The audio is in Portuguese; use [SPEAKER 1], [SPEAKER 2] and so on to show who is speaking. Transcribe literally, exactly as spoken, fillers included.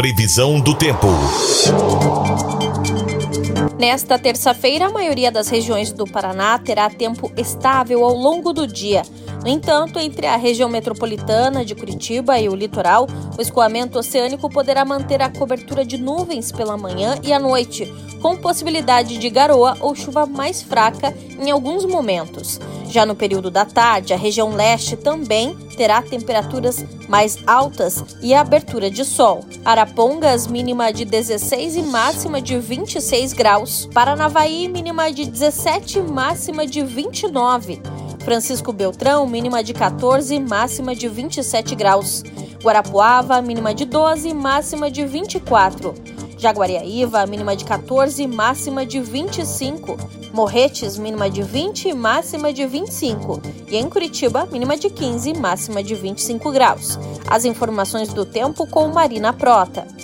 [SPEAKER 1] Previsão do tempo.
[SPEAKER 2] Nesta terça-feira, a maioria das regiões do Paraná terá tempo estável ao longo do dia. No entanto, entre a região metropolitana de Curitiba e o litoral, o escoamento oceânico poderá manter a cobertura de nuvens pela manhã e à noite, com possibilidade de garoa ou chuva mais fraca em alguns momentos. Já no período da tarde, a região leste também terá temperaturas mais altas e abertura de sol. Arapongas, mínima de dezesseis e máxima de vinte e seis graus. Paranavaí, mínima de dezessete e máxima de vinte e nove. Francisco Beltrão, mínima de quatorze, máxima de vinte e sete graus. Guarapuava, mínima de doze, máxima de vinte e quatro. Jaguariaíva, mínima de quatorze, máxima de vinte e cinco. Morretes, mínima de vinte, máxima de vinte e cinco. E em Curitiba, mínima de quinze, máxima de vinte e cinco graus. As informações do tempo com Marina Prota.